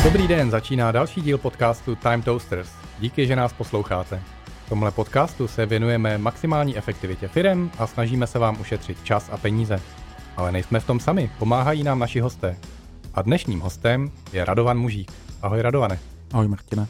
Dobrý den, začíná další díl podcastu Time Toasters. Díky, že nás posloucháte. V tomhle podcastu se věnujeme maximální efektivitě firem a snažíme se vám ušetřit čas a peníze. Ale nejsme v tom sami, pomáhají nám naši hosté. A dnešním hostem je Radovan Mužík. Ahoj Radovane. Ahoj Martine.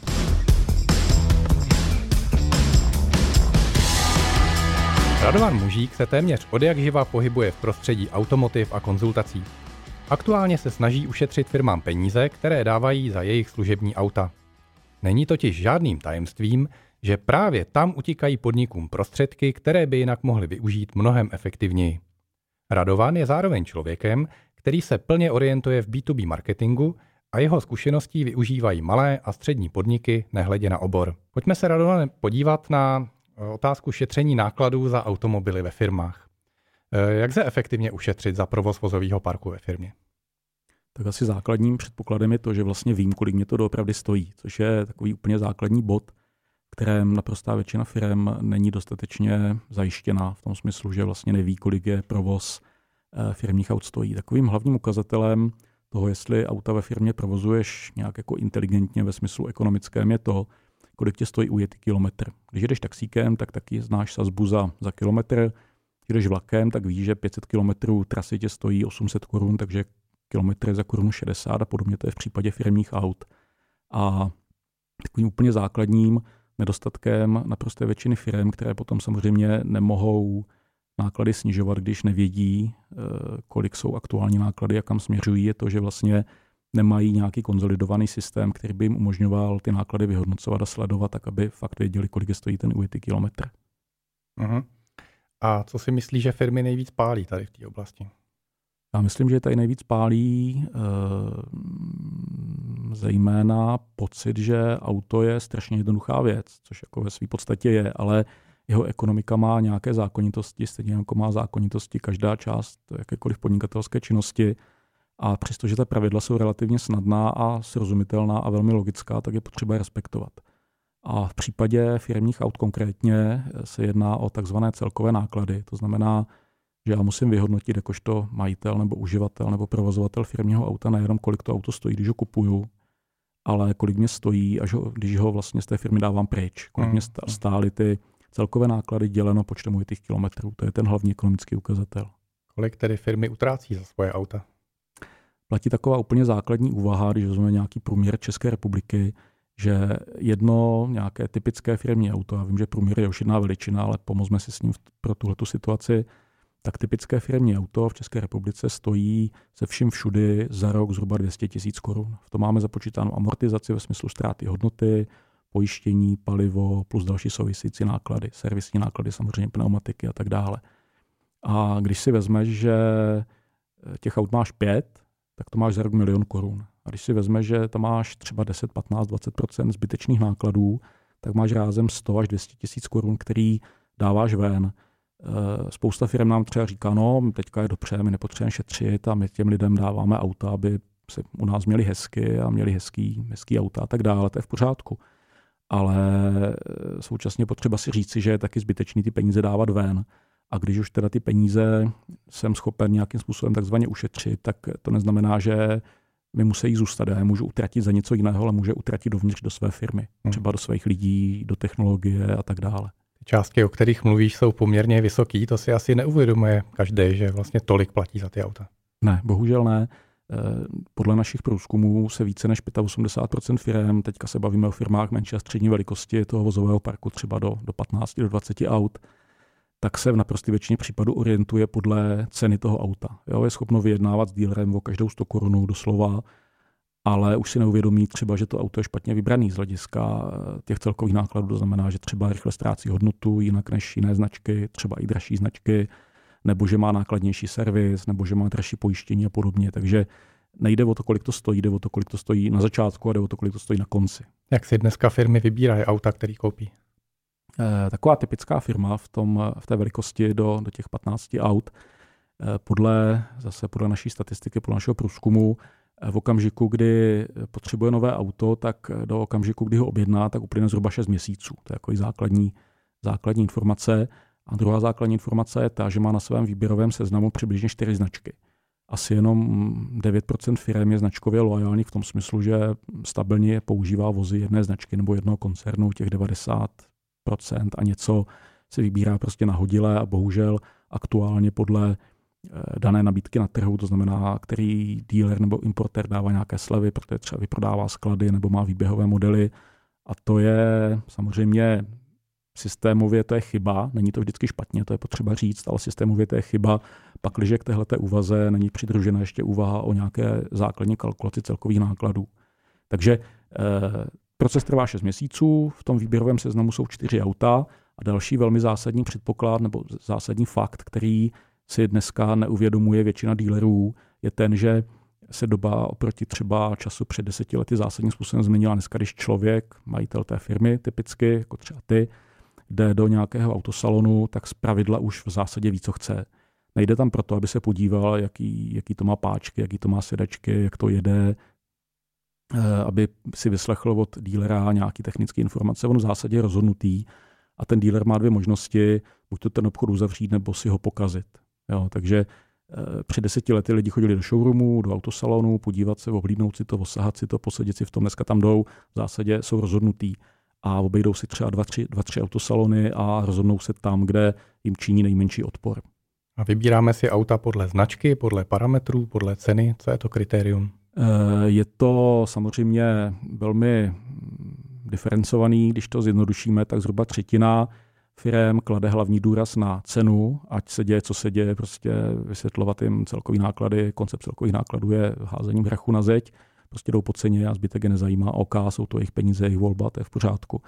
Radovan Mužík se téměř odjakživa pohybuje v prostředí automotiv a konzultací. Aktuálně se snaží ušetřit firmám peníze, které dávají za jejich služební auta. Není totiž žádným tajemstvím, že právě tam utíkají podnikům prostředky, které by jinak mohly využít mnohem efektivněji. Radovan je zároveň člověkem, který se plně orientuje v B2B marketingu a jeho zkušeností využívají malé a střední podniky nehledě na obor. Pojďme se, Radovane, podívat na otázku šetření nákladů za automobily ve firmách. Jak se efektivně ušetřit za provoz vozového parku ve firmě? Tak asi základním předpokladem je to, že vlastně vím, kolik mě to doopravdy stojí, což je takový úplně základní bod, kterém naprostá většina firem není dostatečně zajištěná v tom smyslu, že vlastně neví, kolik je provoz firmních aut stojí. Takovým hlavním ukazatelem toho, jestli auta ve firmě provozuješ nějak jako inteligentně ve smyslu ekonomickém, je to, kolik tě stojí ujetý kilometr. Když jdeš taxíkem, tak taky znáš sazbu za kilometr. Když jdeš vlakem, tak víš, že 500 km trasy tě stojí 800 korun, takže kilometr je za korunu 60 a podobně, to je v případě firemních aut. A takovým úplně základním nedostatkem naprosté většiny firem, které potom samozřejmě nemohou náklady snižovat, když nevědí, kolik jsou aktuální náklady a kam směřují, je to, že vlastně nemají nějaký konsolidovaný systém, který by jim umožňoval ty náklady vyhodnocovat a sledovat, tak aby fakt věděli, kolik je stojí ten ujetý kilometr. Uh-huh. A co si myslíš, že firmy nejvíc pálí tady v té oblasti? Já myslím, že tady nejvíc pálí zejména pocit, že auto je strašně jednoduchá věc, což jako ve své podstatě je, ale jeho ekonomika má nějaké zákonitosti, stejně jako má zákonitosti každá část jakékoliv podnikatelské činnosti. A přestože ta pravidla jsou relativně snadná a srozumitelná a velmi logická, tak je potřeba je respektovat. A v případě firemních aut konkrétně se jedná o takzvané celkové náklady. To znamená, že já musím vyhodnotit jakožto majitel nebo uživatel nebo provozovatel firmního auta nejenom kolik to auto stojí, když ho kupuju, ale kolik mě stojí, když ho vlastně z té firmy dávám pryč. Kolik mě stály ty celkové náklady děleno počtem ujetých kilometrů. To je ten hlavní ekonomický ukazatel. Kolik tedy firmy utrácí za svoje auta? Platí taková úplně základní úvaha, když vezmeme nějaký průměr České republiky, že jedno nějaké typické firmní auto, já vím, že průměr je už jedna veličina, ale pomozme si s ním pro tuhletu situaci, tak typické firmní auto v České republice stojí se vším všudy za rok zhruba 200 000 korun. V tom máme započítanou amortizaci ve smyslu ztráty hodnoty, pojištění, palivo plus další související náklady, servisní náklady, samozřejmě pneumatiky a tak dále. A když si vezmeš, že těch aut máš 5, tak to máš za rok 1 000 000 korun. A když si vezmeš, že tam máš třeba 10, 15, 20% zbytečných nákladů, tak máš rázem 100 až 200 000 korun, který dáváš ven. Spousta firm nám třeba říká, no teďka je dobře, my nepotřebujeme šetřit a my těm lidem dáváme auta, aby se u nás měli hezky a měli hezký auta a tak dále, to je v pořádku. Ale současně potřeba si říci, že je taky zbytečný ty peníze dávat ven. A když už teda ty peníze jsem schopen nějakým způsobem takzvaně ušetřit, tak to neznamená, že mi musí zůstat. Já je můžu utratit za něco jiného, ale můžu utratit dovnitř do své firmy. Třeba do svých lidí, do technologie a tak dále. Ty částky, o kterých mluvíš, jsou poměrně vysoký. To si asi neuvědomuje každý, že vlastně tolik platí za ty auta. Ne, bohužel ne. Podle našich průzkumů se více než 85% firem, teďka se bavíme o firmách menší a střední velikosti toho vozového parku, třeba do 15, do 20 aut, tak se v naprosté většině případů orientuje podle ceny toho auta. Jo, je schopno vyjednávat s dealerem o každou 100 korun doslova, ale už si neuvědomí třeba, že to auto je špatně vybraný z hlediska těch celkových nákladů. To znamená, že třeba rychle ztrácí hodnotu jinak než jiné značky, třeba i dražší značky, nebo že má nákladnější servis, nebo že má dražší pojištění a podobně. Takže nejde o to, kolik to stojí, jde o to, kolik to stojí na začátku a jde o to, kolik to stojí na konci. Jak si dneska firmy vybírají auta, který koupí? Taková typická firma v té velikosti do těch 15 aut, podle naší statistiky, podle našeho průzkumu, v okamžiku, kdy potřebuje nové auto, tak do okamžiku, kdy ho objedná, tak uplyne zhruba 6 měsíců. To je jako základní informace. A druhá základní informace je ta, že má na svém výběrovém seznamu přibližně 4 značky. asi jenom 9% firem je značkově loajálních v tom smyslu, že stabilně používá vozy jedné značky nebo jednoho koncernu, těch 90% a něco se vybírá prostě nahodile a bohužel aktuálně podle dané nabídky na trhu, to znamená, který dealer nebo importér dává nějaké slevy, protože třeba vyprodává sklady nebo má výběhové modely a to je samozřejmě systémově to je chyba, není to vždycky špatně, to je potřeba říct, ale systémově to je chyba, pakliže k téhleté úvaze není přidružena ještě úvaha o nějaké základní kalkulaci celkových nákladů. Takže proces trvá 6 měsíců, v tom výběrovém seznamu jsou 4 auta a další velmi zásadní předpoklad nebo zásadní fakt, který si dneska neuvědomuje většina dealerů, je ten, že se doba oproti třeba času před 10 lety zásadním způsobem změnila. Dneska, když člověk, majitel té firmy typicky, jako třeba ty, jde do nějakého autosalonu, tak zpravidla už v zásadě ví, co chce. Nejde tam proto, aby se podíval, jaký to má páčky, jaký to má sedačky, jak to jede, aby si vyslechl od dílera nějaký technické informace. On v zásadě je rozhodnutý a ten díler má 2 možnosti, buď to ten obchod uzavřít, nebo si ho pokazit. Jo, takže před 10 lety lidi chodili do showroomu, do autosalonu, podívat se, ohlídnout si to, osahat si to, posadit si v tom. Dneska tam jdou, v zásadě jsou rozhodnutý a obejdou si třeba 2-3 autosalony a rozhodnou se tam, kde jim činí nejmenší odpor. A vybíráme si auta podle značky, podle parametrů, podle ceny? Co je to kritérium? Je to samozřejmě velmi diferencovaný, když to zjednodušíme, tak zhruba 1/3 firem klade hlavní důraz na cenu, ať se děje, co se děje, prostě vysvětlovat jim celkový náklady, koncept celkových nákladů je házením hrachu na zeď, prostě jdou po ceně a zbytek je nezajímá, jsou to jejich peníze, jejich volba, to je v pořádku.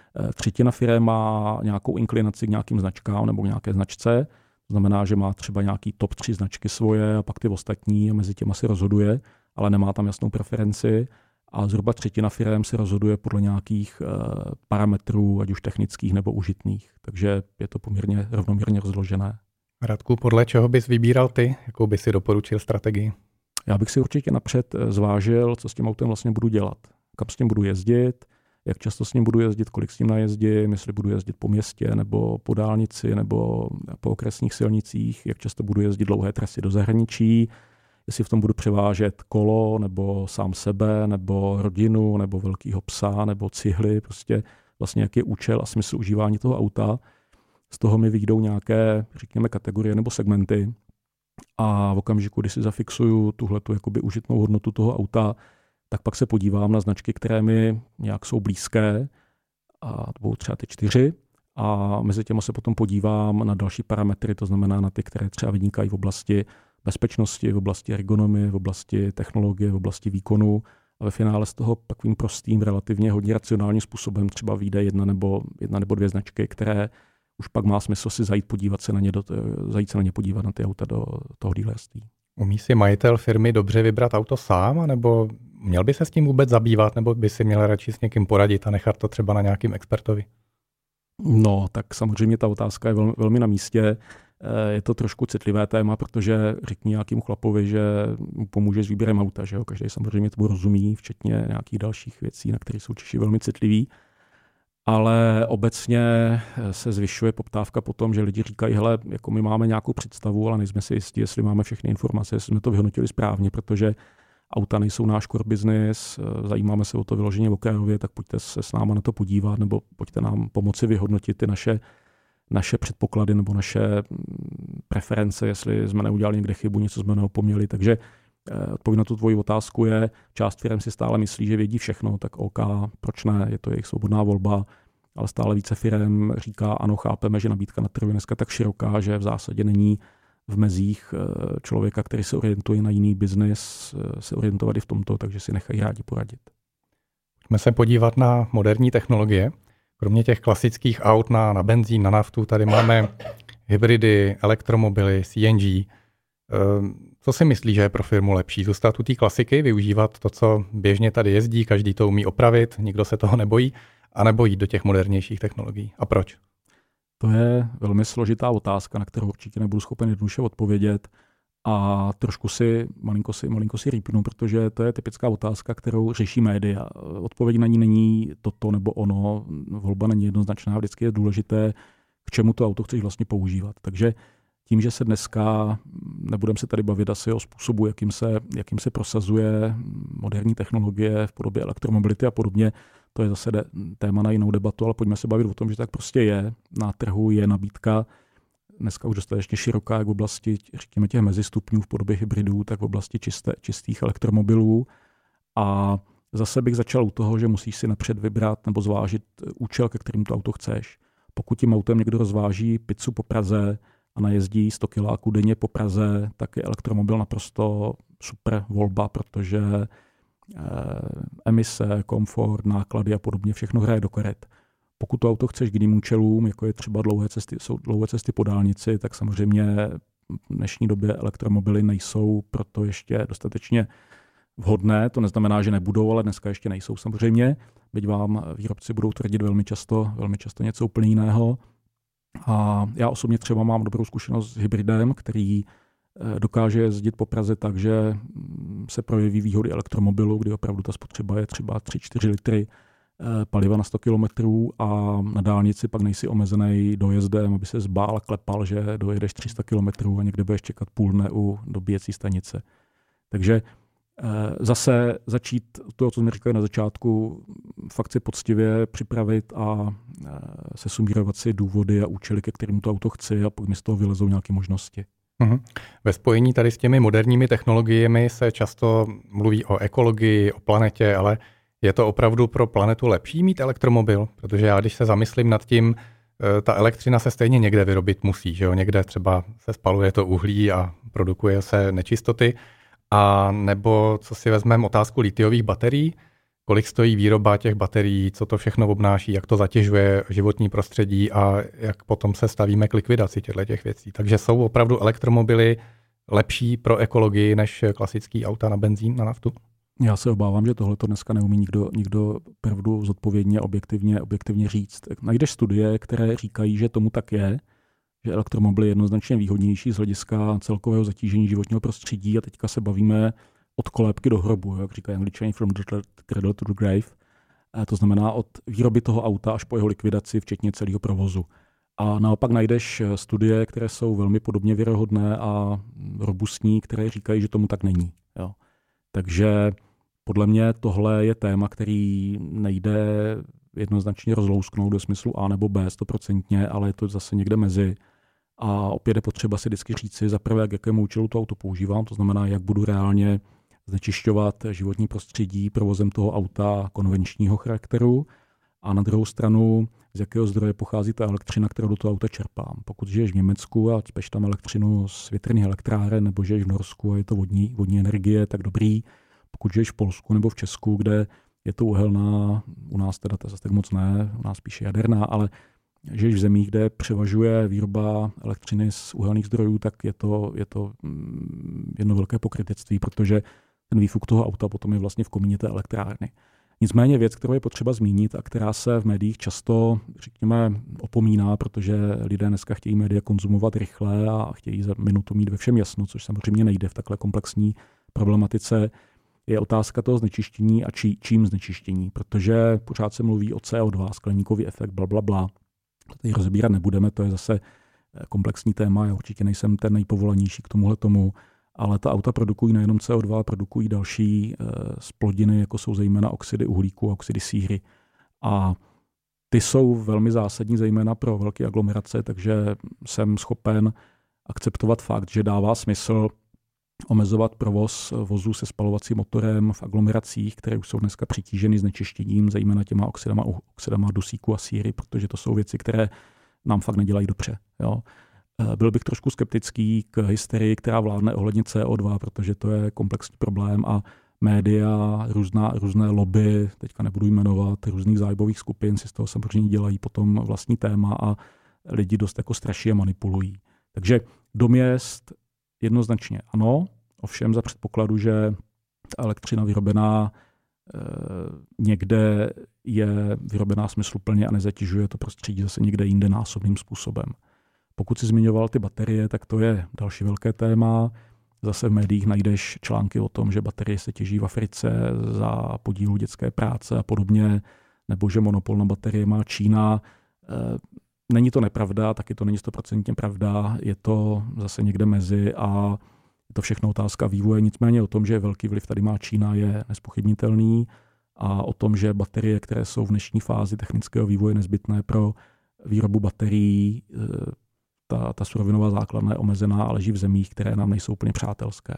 1/3 firem má nějakou inklinaci k nějakým značkám nebo k nějaké značce, to znamená, že má třeba nějaký top 3 značky svoje a pak ty ostatní a mezi těma si rozhoduje, ale nemá tam jasnou preferenci. A zhruba 1/3 firem se rozhoduje podle nějakých parametrů, ať už technických nebo užitných. Takže je to poměrně rovnoměrně rozložené. Radku, podle čeho bys vybíral ty? Jakou bys si doporučil strategii? Já bych si určitě napřed zvážil, co s tím autem vlastně budu dělat. Kam s tím budu jezdit, jak často s ním budu jezdit, kolik s tím najezdím, jestli budu jezdit po městě nebo po dálnici nebo po okresních silnicích, jak často budu jezdit dlouhé trasy do zahraničí, jestli v tom budu převážet kolo, nebo sám sebe, nebo rodinu, nebo velkýho psa, nebo cihly, prostě vlastně jaký je účel a smysl užívání toho auta. Z toho mi vyjdou nějaké, řekněme, kategorie nebo segmenty a v okamžiku, kdy si zafixuju tuhletu jakoby užitnou hodnotu toho auta, tak pak se podívám na značky, které mi nějak jsou blízké, a to budou třeba ty 4, a mezi těma se potom podívám na další parametry, to znamená na ty, které třeba vynikají v oblasti bezpečnosti, v oblasti ergonomie, v oblasti technologie, v oblasti výkonu a ve finále z toho takovým prostým, relativně hodně racionálním způsobem třeba vyjde jedna nebo 2 značky, které už pak má smysl si zajít se na ně podívat na ty auta do toho dealerství. Umí si majitel firmy dobře vybrat auto sám, nebo měl by se s tím vůbec zabývat, nebo by si měl radši s někým poradit a nechat to třeba na nějakým expertovi? No, tak samozřejmě ta otázka je velmi na místě. Je to trošku citlivé téma, protože řekni nějakému chlapovi, že mu pomůže s výběrem auta, že jo? Každý samozřejmě tomu rozumí, včetně nějakých dalších věcí, na které jsou Češi velmi citliví. Ale obecně se zvyšuje poptávka po tom, že lidi říkají, hele, jako my máme nějakou představu, ale nejsme si jistí, jestli máme všechny informace, jestli jsme to vyhodnotili správně, protože auta nejsou náš core business, zajímáme se o to vyloženě okrajově, tak pojďte se s náma na to podívat, nebo pojďte nám pomoci vyhodnotit ty naše předpoklady nebo naše preference, jestli jsme neudělali někde chybu, něco jsme neopomněli. Takže odpověď na tu tvoji otázku je, část firem si stále myslí, že vědí všechno, tak OK, proč ne, je to jejich svobodná volba, ale stále více firem říká, ano, chápeme, že nabídka na trhu je dneska tak široká, že v zásadě není v mezích člověka, který se orientuje na jiný biznis, se orientovat i v tomto, takže si nechají rádi poradit. Pojďme se podívat na moderní technologie. Kromě těch klasických aut na benzín, na naftu, tady máme hybridy, elektromobily, CNG. Co si myslí, že je pro firmu lepší? Zůstat u té klasiky, využívat to, co běžně tady jezdí, každý to umí opravit, nikdo se toho nebojí, anebo jít do těch modernějších technologií? A proč? To je velmi složitá otázka, na kterou určitě nebudu schopen jednoduše odpovědět. A trošku malinko si rýpnu, protože to je typická otázka, kterou řeší média. Odpověď na ní není toto nebo ono, volba není jednoznačná, vždycky je důležité, k čemu to auto chceš vlastně používat. Takže tím, že se dneska nebudeme se tady bavit asi o způsobu, jakým se prosazuje moderní technologie v podobě elektromobility a podobně. To je zase téma na jinou debatu, ale pojďme se bavit o tom, že tak prostě je. Na trhu je nabídka dneska už dostatečně široká, jak v oblasti, řekněme, těch mezistupňů v podobě hybridů, tak v oblasti čistých elektromobilů. A zase bych začal u toho, že musíš si napřed vybrat nebo zvážit účel, ke kterým to auto chceš. Pokud tím autem někdo rozváží pizzu po Praze a najezdí 100 kiláků denně po Praze, tak je elektromobil naprosto super volba, protože emise, komfort, náklady a podobně všechno hraje do karet. Pokud to auto chceš k jiným účelům, jako je třeba dlouhé cesty po dálnici, tak samozřejmě v dnešní době elektromobily nejsou proto ještě dostatečně vhodné. To neznamená, že nebudou, ale dneska ještě nejsou samozřejmě. Byť vám výrobci budou tvrdit velmi často něco úplně jiného. A já osobně třeba mám dobrou zkušenost s hybridem, který dokáže jezdit po Praze tak, že se projeví výhody elektromobilu, kdy opravdu ta spotřeba je třeba 3-4 litry paliva na 100 kilometrů a na dálnici pak nejsi omezený dojezdem, aby se zbál a klepal, že dojedeš 300 kilometrů a někde budeš čekat půl dne u dobíjecí stanice. Takže zase začít to, co jsme říkali na začátku, fakt si poctivě připravit a sesumírovat si důvody a účely, ke kterým to auto chci a pak mi z toho vylezou nějaké možnosti. Ve spojení tady s těmi moderními technologiemi se často mluví o ekologii, o planetě, ale je to opravdu pro planetu lepší mít elektromobil? Protože já, když se zamyslím nad tím, ta elektřina se stejně někde vyrobit musí, že jo? Někde třeba se spaluje to uhlí a produkuje se nečistoty. A nebo co si vezmeme otázku litiových baterií, kolik stojí výroba těch baterií, co to všechno obnáší, jak to zatěžuje životní prostředí a jak potom se stavíme k likvidaci těch věcí. Takže jsou opravdu elektromobily lepší pro ekologii než klasický auta na benzín, na naftu? Já se obávám, že tohle to dneska neumí nikdo opravdu zodpovědně, objektivně říct. Najdeš studie, které říkají, že tomu tak je, že elektromobil je jednoznačně výhodnější z hlediska celkového zatížení životního prostředí a teďka se bavíme od kolébky do hrobu, jak říkají Angličani, from the cradle to the grave. To znamená od výroby toho auta až po jeho likvidaci, včetně celého provozu. A naopak najdeš studie, které jsou velmi podobně věrohodné a robustní, které říkají, že tomu tak není. Jo. Takže podle mě tohle je téma, který nejde jednoznačně rozlousknout do smyslu A nebo B 100%, ale je to zase někde mezi. A opět je potřeba si vždycky říci za prvé, k jakému účelu to auto používám, to znamená, jak budu reálně znečišťovat životní prostředí provozem toho auta konvenčního charakteru a na druhou stranu, z jakého zdroje pochází ta elektřina, kterou do toho auta čerpám. Pokud žiješ v Německu a cpeš tam elektřinu z větrných elektráren, nebo žiješ v Norsku a je to vodní energie, tak dobrý. Pokud žiješ v Polsku nebo v Česku, kde je to uhelná, u nás teda to zase tak moc ne, u nás spíše jaderná, ale žiješ v zemích, kde převažuje výroba elektřiny z uhelných zdrojů, tak je to jedno velké pokrytectví, protože ten výfuk toho auta potom je vlastně v komíně té elektrárny. Nicméně věc, kterou je potřeba zmínit a která se v médiích často, řekněme, opomíná, protože lidé dneska chtějí média konzumovat rychle a chtějí za minutu mít ve všem jasno, což samozřejmě nejde v takhle komplexní problematice, je otázka toho znečištění a čím znečištění, protože pořád se mluví o CO2, skleníkový efekt, blablabla. To tady rozebírat nebudeme, to je zase komplexní téma, já určitě nejsem ten nejpovolanější k tomu, ale ta auta produkují nejenom CO2, produkují další zplodiny, jako jsou zejména oxidy uhlíku a oxidy síry. A ty jsou velmi zásadní, zejména pro velké aglomerace, takže jsem schopen akceptovat fakt, že dává smysl omezovat provoz vozů se spalovacím motorem v aglomeracích, které už jsou dneska přitíženy znečištěním, zejména těma oxidama dusíku a síry, protože to jsou věci, které nám fakt nedělají dobře. Jo. Byl bych trošku skeptický k hysterii, která vládne ohledně CO2, protože to je komplexní problém a média, různé lobby, teďka nebudu jmenovat, různých zájmových skupin si z toho samozřejmě dělají potom vlastní téma a lidi dost jako straší a manipulují. Takže do měst jednoznačně ano, ovšem za předpokladu, že ta elektřina vyrobená někde je vyrobená smysluplně a nezatěžuje to prostředí zase někde jinde násobným způsobem. Pokud si zmiňoval ty baterie, tak to je další velké téma. Zase v médiích najdeš články o tom, že baterie se těží v Africe za podílu dětské práce a podobně, nebo že monopol na baterie má Čína. Není to nepravda, taky to není 100% pravda, je to zase někde mezi a je to všechno otázka vývoje. Nicméně o tom, že velký vliv tady má Čína, je nezpochybnitelný a o tom, že baterie, které jsou v dnešní fázi technického vývoje nezbytné pro výrobu baterií, ta surovinová základna je omezená a leží v zemích, které nám nejsou úplně přátelské.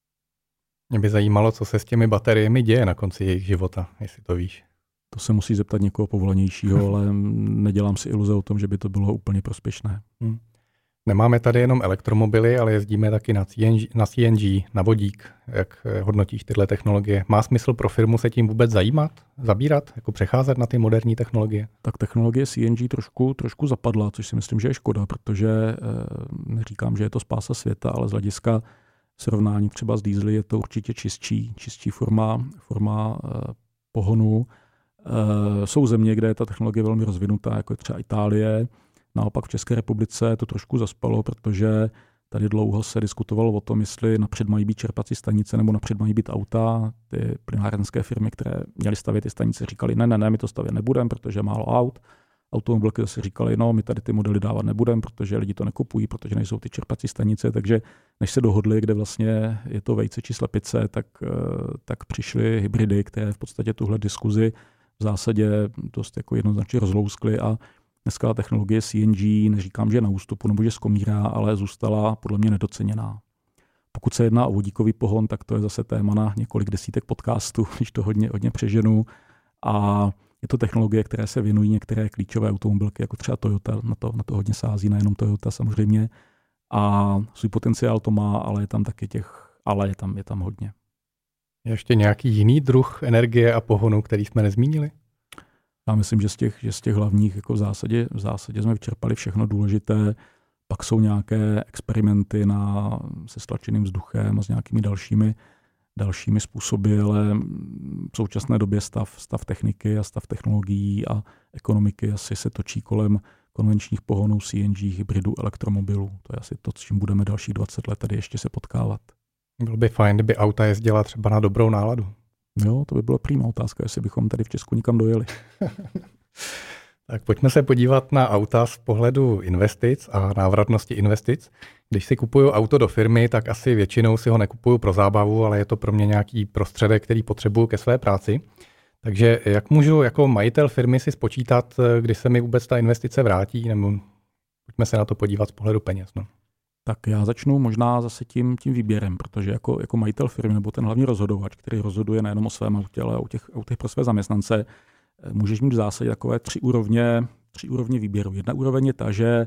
Mě by zajímalo, co se s těmi bateriemi děje na konci jejich života, jestli to víš. To se musí zeptat někoho povolanějšího, ale nedělám si iluze o tom, že by to bylo úplně prospěšné. Nemáme tady jenom elektromobily, ale jezdíme taky na CNG, na vodík. Jak hodnotíš tyhle technologie? Má smysl pro firmu se tím vůbec zabírat, jako přecházet na ty moderní technologie? Tak technologie CNG trošku zapadla, což si myslím, že je škoda, protože neříkám, že je to spása světa, ale z hlediska srovnání třeba s diesely je to určitě čistší forma pohonu. Jsou země, kde je ta technologie velmi rozvinutá, jako je třeba Itálie. Naopak v České republice to trošku zaspalo, protože tady dlouho se diskutovalo o tom, jestli napřed mají být čerpací stanice nebo napřed mají být auta. Ty plynárenské firmy, které měly stavět ty stanice, říkali, ne, my to stavět nebudeme, protože je málo aut. Automobilky zase říkali, no, my tady ty modely dávat nebudeme, protože lidi to nekupují, protože nejsou ty čerpací stanice, takže než se dohodli, kde vlastně je to vejce či slepice, tak přišly hybridy, které v podstatě tuhle diskuzi v zásadě dost jako jednoznačně rozlouskly a dneska technologie CNG, neříkám, že je na ústupu nebo že skomírá, ale zůstala podle mě nedoceněná. Pokud se jedná o vodíkový pohon, tak to je zase téma na několik desítek podcastů, když to hodně přeženu. A je to technologie, které se věnují některé klíčové automobilky, jako třeba Toyota, na to hodně sází, nejenom Toyota samozřejmě. A svůj potenciál to má, ale je tam taky je tam hodně. Je ještě nějaký jiný druh energie a pohonu, který jsme nezmínili? Já myslím, že z těch hlavních jako v zásadě jsme vyčerpali všechno důležité. Pak jsou nějaké experimenty se stlačeným vzduchem a s nějakými dalšími způsoby, ale v současné době stav techniky a stav technologií a ekonomiky asi se točí kolem konvenčních pohonů, CNG, hybridů, elektromobilů. To je asi to, s čím budeme dalších 20 let tady ještě se potkávat. Bylo by fajn, kdyby auta jezdila třeba na dobrou náladu. Jo, to by byla přímá otázka, jestli bychom tady v Česku nikam dojeli. Tak pojďme se podívat na auta z pohledu investic a návratnosti investic. Když si kupuju auto do firmy, tak asi většinou si ho nekupuju pro zábavu, ale je to pro mě nějaký prostředek, který potřebuju ke své práci. Takže jak můžu jako majitel firmy si spočítat, kdy se mi vůbec ta investice vrátí, nebo pojďme se na to podívat z pohledu peněz. No. Tak já začnu možná zase tím výběrem, protože jako majitel firmy nebo ten hlavní rozhodovač, který rozhoduje nejenom o svém autě, ale o těch pro své zaměstnance, můžeš mít v zásadě takové tři úrovně výběru. Jedna úroveň je ta, že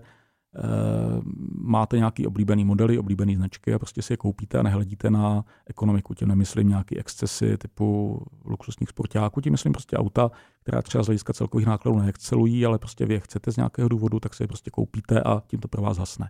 máte nějaký oblíbený modely, oblíbený značky a prostě si je koupíte a nehledíte na ekonomiku. Tím nemyslím nějaký excesy typu luxusních sportáků, tím myslím prostě auta, která třeba z hlediska celkových nákladů neexcelují, ale prostě vy je chcete z nějakého důvodu, tak si je prostě koupíte a tím to pro vás hasne.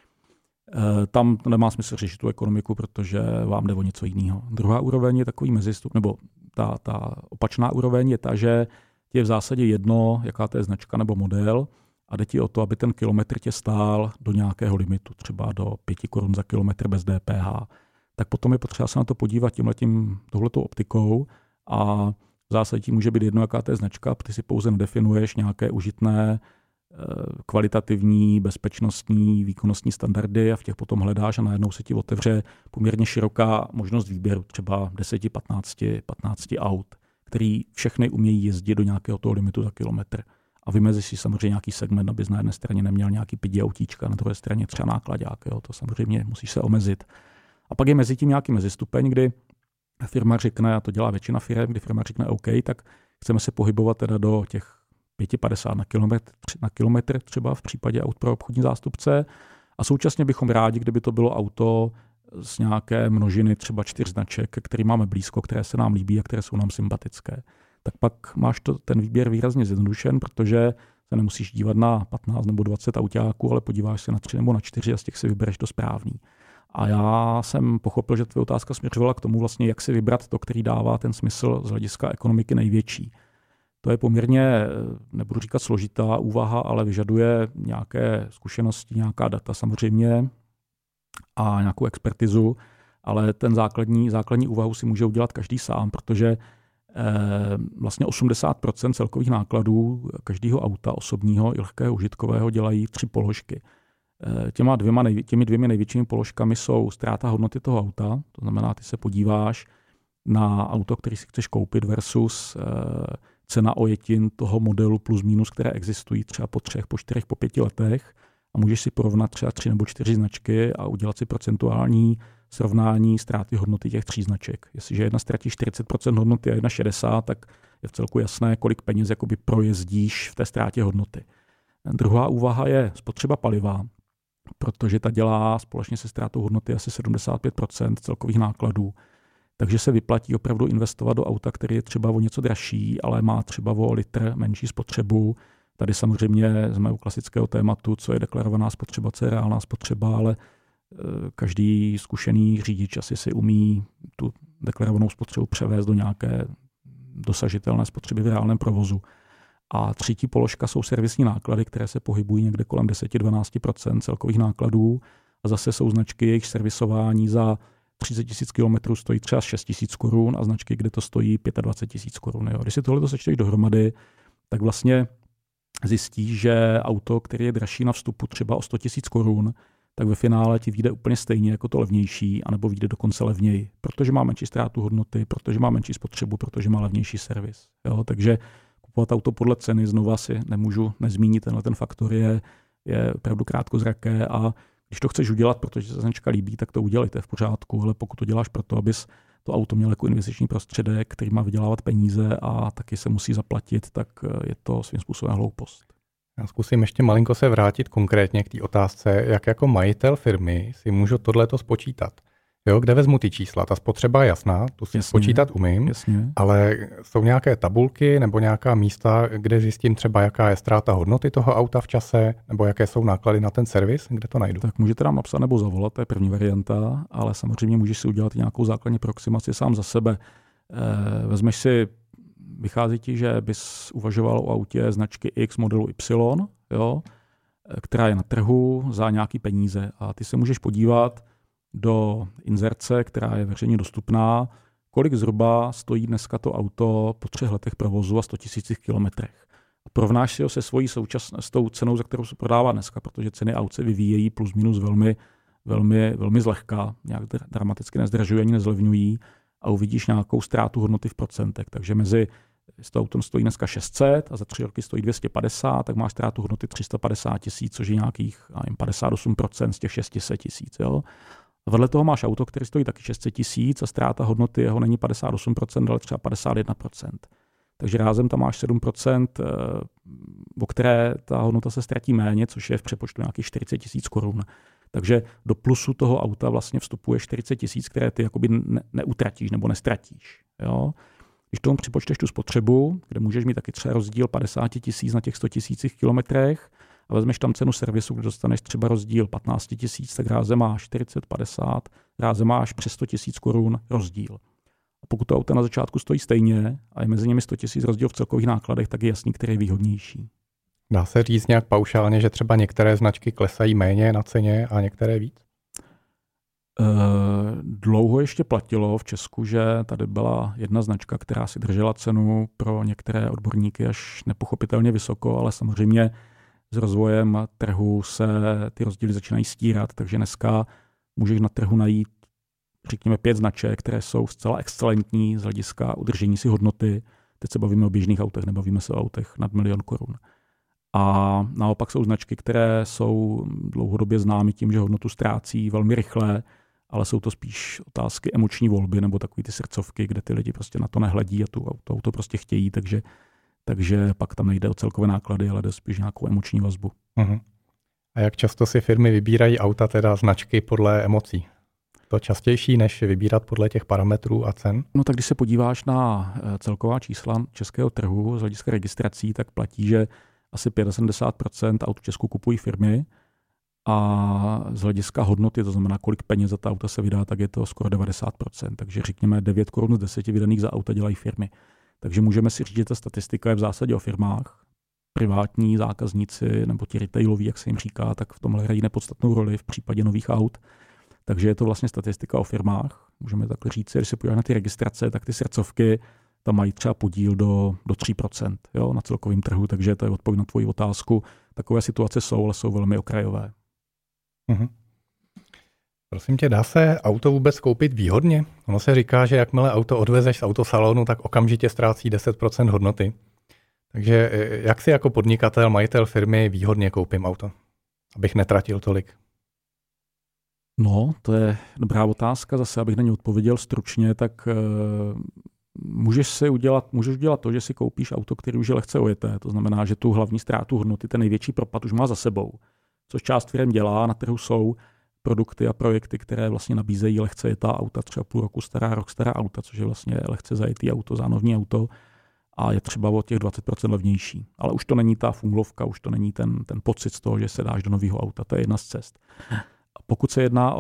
Tam nemá smysl řešit tu ekonomiku, protože vám jde o něco jiného. Druhá úroveň je takový mezistup, nebo ta opačná úroveň je ta, že ti je v zásadě jedno, jaká to je značka nebo model, a jde ti o to, aby ten kilometr tě stál do nějakého limitu, třeba do 5 korun za kilometr bez DPH. Tak potom je potřeba se na to podívat touhletou optikou a v zásadě ti může být jedno, jaká to je značka, ty si pouze nedefinuješ nějaké užitné kvalitativní, bezpečnostní, výkonnostní standardy a v těch potom hledáš a najednou se ti otevře poměrně široká možnost výběru, třeba 10-15 aut, který všechny umějí jezdit do nějakého toho limitu za kilometr. A vymezíš si samozřejmě nějaký segment, abys na jedné straně neměl nějaký pidi autíčka, na druhé straně třeba nákladák, to samozřejmě musíš se omezit. A pak je mezi tím nějaký mezistupeň, kdy firma řekne, a to dělá většina firm, kdy firma řekne OK, tak chceme se pohybovat teda do těch 5,50 na kilometr třeba v případě aut pro obchodní zástupce a současně bychom rádi, kdyby to bylo auto z nějaké množiny třeba 4 značek, které máme blízko, které se nám líbí a které jsou nám sympatické. Tak pak máš ten výběr výrazně zjednodušen, protože se nemusíš dívat na 15 nebo 20 autáků, ale podíváš se na 3 nebo na 4 a z těch si vybereš to správný. A já jsem pochopil, že tvoje otázka směřovala k tomu vlastně, jak si vybrat to, který dává ten smysl z hlediska ekonomiky největší. To je poměrně, nebudu říkat složitá úvaha, ale vyžaduje nějaké zkušenosti, nějaká data samozřejmě a nějakou expertizu, ale ten základní úvahu si může udělat každý sám, protože Vlastně 80% celkových nákladů každého auta osobního i lehkého užitkového dělají 3 položky. Těmi dvěmi největšími položkami jsou ztráta hodnoty toho auta, to znamená, ty se podíváš na auto, který si chceš koupit versus cena ojetin toho modelu plus minus, které existují třeba po 3, po 4, po 5 letech a můžeš si porovnat třeba 3 nebo 4 značky a udělat si procentuální srovnání ztráty hodnoty těch 3 značek. Jestliže jedna ztratí 40% hodnoty a jedna 60%, tak je v celku jasné, kolik peněz jakoby projezdíš v té ztrátě hodnoty. Druhá úvaha je spotřeba paliva, protože ta dělá společně se ztrátou hodnoty asi 75% celkových nákladů. Takže se vyplatí opravdu investovat do auta, který je třeba o něco dražší, ale má třeba o litr menší spotřebu. Tady samozřejmě jsme u klasického tématu, co je deklarovaná spotřeba, co je reálná spotřeba, ale každý zkušený řidič asi si umí tu deklarovanou spotřebu převést do nějaké dosažitelné spotřeby v reálném provozu. A třetí položka jsou servisní náklady, které se pohybují někde kolem 10-12% celkových nákladů. A zase jsou značky, jejich servisování za 30 000 km stojí třeba 6 000 korun a značky, kde to stojí 25 000 korun. Když si tohle sečteš dohromady, tak vlastně zjistíš, že auto, které je dražší na vstupu třeba o 100 000 korun, tak ve finále ti vyjde úplně stejně jako to levnější, anebo vyjde dokonce levněji, protože má menší ztrátu hodnoty, protože má menší spotřebu, protože má levnější servis. Jo? Takže kupovat auto podle ceny, znova si nemůžu nezmínit, ten faktor je opravdu krátkozraké a když to chceš udělat, protože se značka líbí, tak to udělejte v pořádku, ale pokud to děláš proto, abys to auto měl jako investiční prostředek, který má vydělávat peníze a taky se musí zaplatit, tak je to svým způsobem hloupost. Já zkusím ještě malinko se vrátit konkrétně k té otázce, jak jako majitel firmy si můžu tohleto spočítat. Jo, kde vezmu ty čísla? Ta spotřeba je jasná, tu si spočítat umím, ale jsou nějaké tabulky nebo nějaká místa, kde zjistím třeba, jaká je ztráta hodnoty toho auta v čase, nebo jaké jsou náklady na ten servis, kde to najdu? Tak můžete nám napsat nebo zavolat, to je první varianta, ale samozřejmě můžeš si udělat nějakou základní aproximaci sám za sebe. Vezmeš si, vychází ti, že bys uvažoval o autě značky X modelu Y, jo, která je na trhu za nějaký peníze a ty se můžeš podívat do inzerce, která je veřejně dostupná, kolik zhruba stojí dneska to auto po 3 letech provozu a 100 000 kilometrech. A porovnáš si ho se svojí s tou cenou, za kterou se prodává dneska, protože ceny aut se vyvíjejí plus minus velmi zlehka, nějak dramaticky nezdražují ani nezlevňují a uvidíš nějakou ztrátu hodnoty v procentech. Takže mezi to autem stojí dneska 600 a za 3 roky stojí 250, tak máš ztrátu hodnoty 350 000, což je nějakých 58% z těch 600 000. Jo? A vedle toho máš auto, které stojí taky 600 000 a ztráta hodnoty jeho není 58%, ale třeba 51%. Takže rázem tam máš 7%, o které ta hodnota se ztratí méně, což je v přepočtu nějakých 40 000 korun. Takže do plusu toho auta vlastně vstupuje 40 000, které ty jakoby neutratíš nebo nestratíš. Jo? Když tomu připočteš tu spotřebu, kde můžeš mít taky třeba rozdíl 50 000 na těch 100 000 kilometrech a vezmeš tam cenu servisu, kde dostaneš třeba rozdíl 15 000, tak rázem máš 40, 50, rázem máš přes 100 000 korun rozdíl. A pokud to auto na začátku stojí stejně a je mezi nimi 100 000 rozdíl v celkových nákladech, tak je jasný, který je výhodnější. Dá se říct nějak paušálně, že třeba některé značky klesají méně na ceně a některé víc? Dlouho ještě platilo v Česku, že tady byla jedna značka, která si držela cenu pro některé odborníky až nepochopitelně vysoko, ale samozřejmě s rozvojem trhu se ty rozdíly začínají stírat, takže dneska můžeš na trhu najít, řekněme, 5 značek, které jsou zcela excelentní z hlediska udržení si hodnoty. Teď se bavíme o běžných autech, nebavíme se o autech nad 1 000 000 korun. A naopak jsou značky, které jsou dlouhodobě známy tím, že hodnotu ztrácí velmi rychle, ale jsou to spíš otázky emoční volby nebo takový ty srdcovky, kde ty lidi prostě na to nehledí a to auto prostě chtějí, takže pak tam nejde o celkové náklady, ale jde spíš nějakou emoční vazbu. Uh-huh. A jak často si firmy vybírají auta, teda značky podle emocí? To častější, než vybírat podle těch parametrů a cen? No tak když se podíváš na celková čísla českého trhu z hlediska registrací, tak platí, že asi 75% aut v Česku kupují firmy a z hlediska hodnoty, to znamená, kolik peněz za ta auta se vydá, tak je to skoro 90%. Takže řekněme 9 korun z 10 vydaných za auta dělají firmy. Takže můžeme si říct, že ta statistika je v zásadě o firmách. Privátní zákazníci nebo ti retailoví, jak se jim říká, tak v tomhle hrají nepodstatnou roli v případě nových aut. Takže je to vlastně statistika o firmách. Můžeme takhle říct, když se podíváme na ty registrace, tak ty srdcovky tam mají třeba podíl do 3%, jo, na celkovém trhu, takže to je odpověď na tvoji otázku. Takové situace jsou, ale jsou velmi okrajové. Mhm. Prosím tě, dá se auto vůbec koupit výhodně? Ono se říká, že jakmile auto odvezeš z autosalonu, tak okamžitě ztrácí 10% hodnoty. Takže jak si jako podnikatel, majitel firmy výhodně koupím auto, abych netratil tolik? No, to je dobrá otázka. Zase, abych na ně odpověděl stručně, tak můžeš udělat to, že si koupíš auto, který už je lehce ojeté. To znamená, že tu hlavní ztrátu hodnoty, ten největší propad už má za sebou. Což část firm dělá, na trhu jsou produkty a projekty, které vlastně nabízejí lehce jetá auta, třeba půl roku stará, rok stará auta, což je vlastně lehce zajetý auto, zánovní auto a je třeba o těch 20% levnější. Ale už to není ta funglovka, už to není ten pocit z toho, že se dáš do nového auta. To je jedna z cest. A pokud se jedná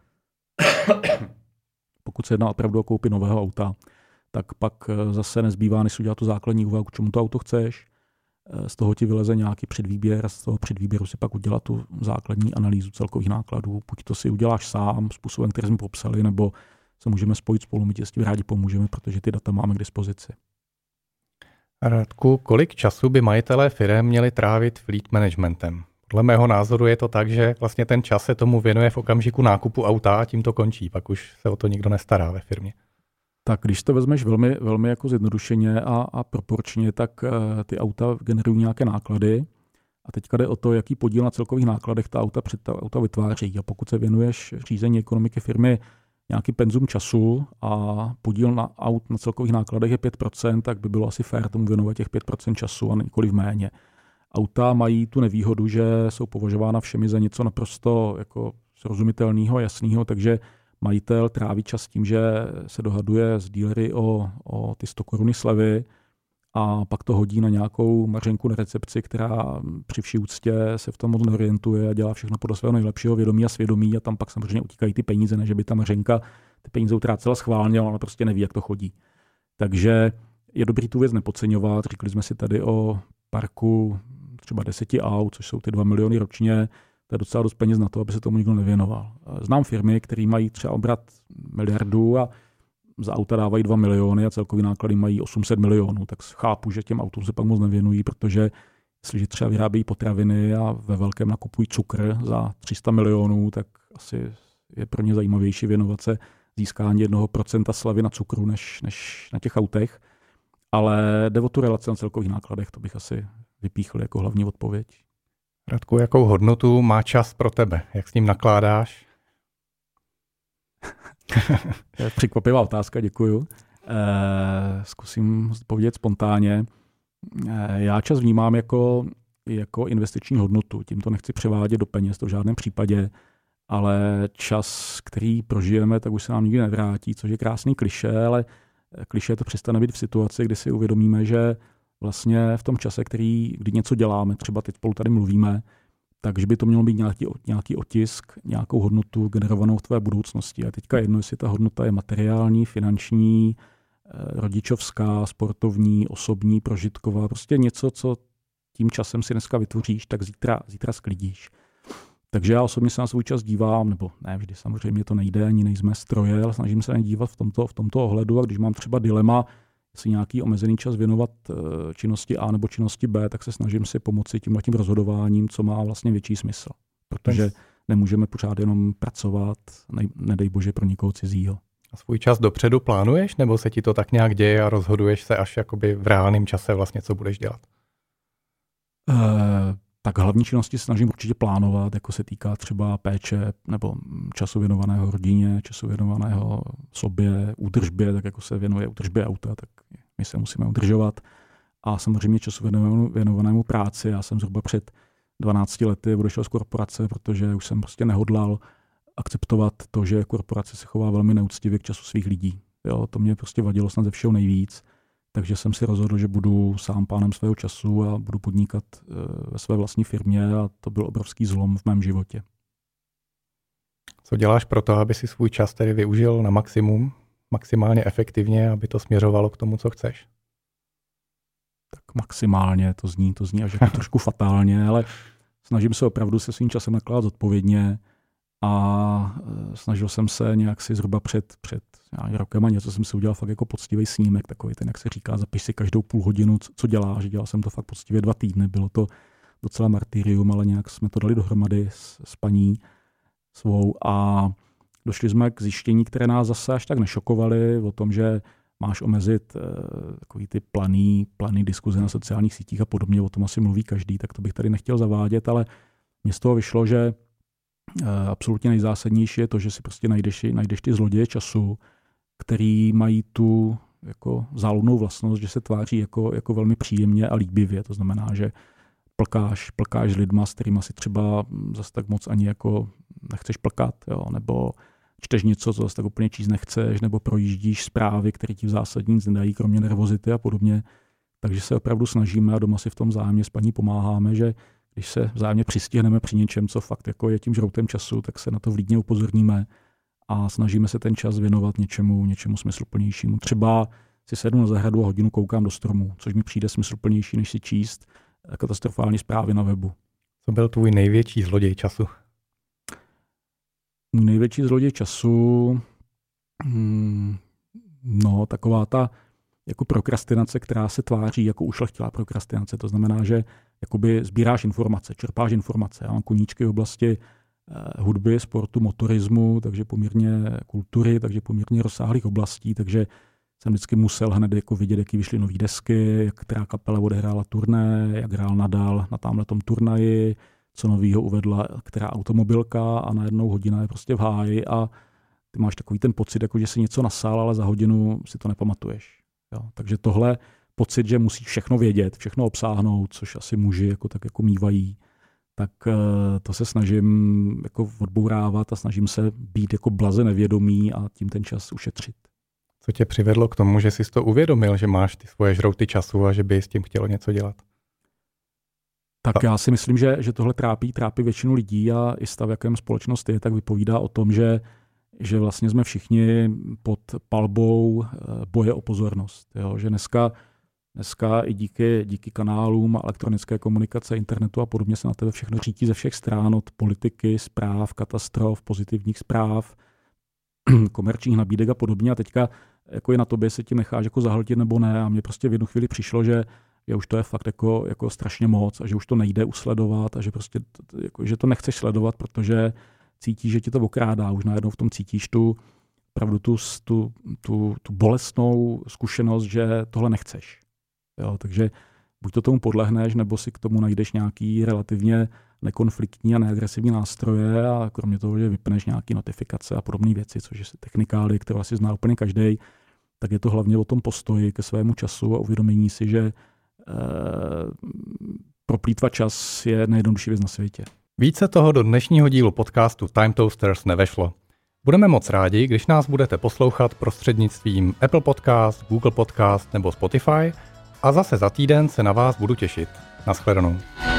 opravdu o koupi nového auta, tak pak zase nezbývá, než udělat tu základní úvahu, k čemu to auto chceš. Z toho ti vyleze nějaký předvýběr a z toho předvýběru si pak udělat tu základní analýzu celkových nákladů. Buď to si uděláš sám, způsobem, který jsme popsali, nebo se můžeme spojit spolu, my ti s tím rádi pomůžeme, protože ty data máme k dispozici. Radku, kolik času by majitelé firem měli trávit fleet managementem? Podle mého názoru je to tak, že vlastně ten čas se tomu věnuje v okamžiku nákupu auta a tím to končí. Pak už se o to nikdo nestará ve firmě. Tak když to vezmeš velmi, velmi jako zjednodušeně a proporčně, tak ty auta generují nějaké náklady a teďka jde o to, jaký podíl na celkových nákladech ta auta vytváří. A pokud se věnuješ řízení ekonomiky firmy nějaký penzum času a podíl na aut na celkových nákladech je 5%, tak by bylo asi fér tomu věnovat těch 5% času a nikoliv méně. Auta mají tu nevýhodu, že jsou považována všemi za něco naprosto jako srozumitelného, jasného, takže majitel tráví čas tím, že se dohaduje s dílery o ty 100 koruny slevy a pak to hodí na nějakou mařenku na recepci, která při vší úctě se v tom moc neorientuje a dělá všechno podle svého nejlepšího vědomí a svědomí a tam pak samozřejmě utíkají ty peníze, ne že by ta mařenka ty peníze utrácela schválně, ale ona prostě neví, jak to chodí. Takže je dobrý tu věc nepodceňovat. Říkali jsme si tady o parku třeba 10 aut, což jsou ty 2 miliony ročně. To je docela dost peněz na to, aby se tomu nikdo nevěnoval. Znám firmy, které mají třeba obrat 1 miliardu a za auta dávají 2 miliony a celkový náklady mají 800 milionů. Tak chápu, že těm autům se pak moc nevěnují, protože jestliže třeba vyrábějí potraviny a ve velkém nakupují cukr za 300 milionů, tak asi je pro ně zajímavější věnovat se získání 1% slevy na cukru, než na těch autech. Ale jde o tu relaci na celkových nákladech, to bych asi vypíchl jako hlavní odpověď. Radku, jakou hodnotu má čas pro tebe? Jak s ním nakládáš? Překvapivá otázka, děkuju. Zkusím odpovědět spontánně. Já čas vnímám jako investiční hodnotu. Tím to nechci převádět do peněz, to v žádném případě, ale čas, který prožijeme, tak už se nám nikdy nevrátí, což je krásný klišé, ale klišé to přestane být v situaci, kdy si uvědomíme, že vlastně v tom čase, kdy něco děláme, třeba teď spolu tady mluvíme, takže by to mělo být nějaký otisk, nějakou hodnotu generovanou v tvé budoucnosti. A teďka jedno, jestli ta hodnota je materiální, finanční, rodičovská, sportovní, osobní, prožitková, prostě něco, co tím časem si dneska vytvoříš, tak zítra sklidíš. Takže já osobně se na svůj čas dívám, nebo ne, vždy samozřejmě to nejde, ani nejsme stroje, ale snažím se na ně dívat v tomto ohledu a když mám třeba dilema, si nějaký omezený čas věnovat činnosti A nebo činnosti B, tak se snažím si pomoci tímhle tím rozhodováním, co má vlastně větší smysl. Protože nemůžeme pořád jenom pracovat, nedej bože, pro někoho cizího. A svůj čas dopředu plánuješ, nebo se ti to tak nějak děje a rozhoduješ se až jakoby v reálném čase vlastně, co budeš dělat? Tak hlavní činnosti snažím určitě plánovat, jako se týká třeba péče nebo času věnovaného rodině, času věnovaného sobě, údržbě, tak jako se věnuje údržbě auta, tak my se musíme udržovat. A samozřejmě času věnovanému práci. Já jsem zhruba před 12 lety odešel z korporace, protože už jsem prostě nehodlal akceptovat to, že korporace se chová velmi neúctivě k času svých lidí. Jo, to mě prostě vadilo snad ze všeho nejvíc. Takže jsem si rozhodl, že budu sám pánem svého času a budu podnikat ve své vlastní firmě a to byl obrovský zlom v mém životě. Co děláš pro to, aby si svůj čas tedy využil na maximum, maximálně efektivně, aby to směřovalo k tomu, co chceš? Tak maximálně, to zní až jako trošku fatálně, ale snažím se opravdu se svým časem nakládat zodpovědně a snažil jsem se nějak si zhruba před rokem a něco jsem si udělal fakt jako poctivý snímek, takový ten, jak se říká, zapiš si každou půl hodinu, co děláš. Dělal jsem to fakt poctivě 2 týdny, bylo to docela martyrium, ale nějak jsme to dali dohromady s paní svou a došli jsme k zjištění, které nás zase až tak nešokovaly, o tom, že máš omezit takový ty planý diskuze na sociálních sítích a podobně, o tom asi mluví každý, tak to bych tady nechtěl zavádět, ale mně z toho vyšlo, že absolutně nejzásadnější je to, že si prostě najdeš ty zloděje času, který mají tu jako záludnou vlastnost, že se tváří jako velmi příjemně a líbivě. To znamená, že plkáš s lidma, s kterýma si třeba zase tak moc ani jako nechceš plkat, jo? Nebo čteš něco, co zase tak úplně číst nechceš, nebo projíždíš zprávy, které ti v zásadě nic nedají, kromě nervozity a podobně. Takže se opravdu snažíme a doma si v tom vzájemně s paní pomáháme, že když se vzájemně přistihneme při něčem, co fakt jako je tím žroutem času, tak se na to vlídně upozorníme a snažíme se ten čas věnovat něčemu smysluplnějšímu. Třeba si sednu na zahradu a hodinu koukám do stromů, což mi přijde smysluplnější, než si číst katastrofální zprávy na webu. Co byl tvůj největší zloděj času? Největší zloděj času, taková ta jako prokrastinace, která se tváří jako ušlechtilá prokrastinace. To znamená, že jakoby sbíráš informace, čerpáš informace. Já mám koníčky v oblasti hudby, sportu, motorismu, takže poměrně kultury, takže poměrně rozsáhlých oblastí, takže jsem vždycky musel hned jako vidět, jaký vyšly nový desky, jak která kapela odehrála turné, jak hrál Nadal na tamhletom turnaji, co novýho uvedla která automobilka a najednou hodina je prostě v háji a ty máš takový ten pocit, jako že si něco nasál, ale za hodinu si to nepamatuješ. Jo, takže tohle pocit, že musíš všechno vědět, všechno obsáhnout, což asi muži jako tak jako mívají, tak to se snažím jako odbourávat a snažím se být jako blaze nevědomý a tím ten čas ušetřit. Co tě přivedlo k tomu, že jsi to uvědomil, že máš ty svoje žrouty času a že by s tím chtělo něco dělat? Tak já si myslím, že tohle trápí většinu lidí a i stav, jakém společnost je, tak vypovídá o tom, že vlastně jsme všichni pod palbou boje o pozornost. Jo? Že dneska i díky kanálům elektronické komunikace, internetu a podobně se na tebe všechno řítí ze všech stran, od politiky, zpráv, katastrof, pozitivních zpráv, komerčních nabídek a podobně. A teďka jako je na tobě, se tím necháš jako zahltit nebo ne. A mně prostě v jednu chvíli přišlo, že už to je fakt jako strašně moc a že už to nejde usledovat a že prostě že to nechceš sledovat, protože cítíš, že ti to okrádá. Už najednou v tom cítíš tu bolestnou zkušenost, že tohle nechceš. Jo, takže buď to tomu podlehneš, nebo si k tomu najdeš nějaký relativně nekonfliktní a neagresivní nástroje a kromě toho, že vypneš nějaké notifikace a podobné věci, což je technikály, které asi zná úplně každý, tak je to hlavně o tom postoji ke svému času a uvědomění si, že proplýtvat čas je nejjednodušší věc na světě. Více toho do dnešního dílu podcastu Time Toasters nevešlo. Budeme moc rádi, když nás budete poslouchat prostřednictvím Apple Podcast, Google Podcast nebo Spotify a zase za týden se na vás budu těšit. Naschledanou.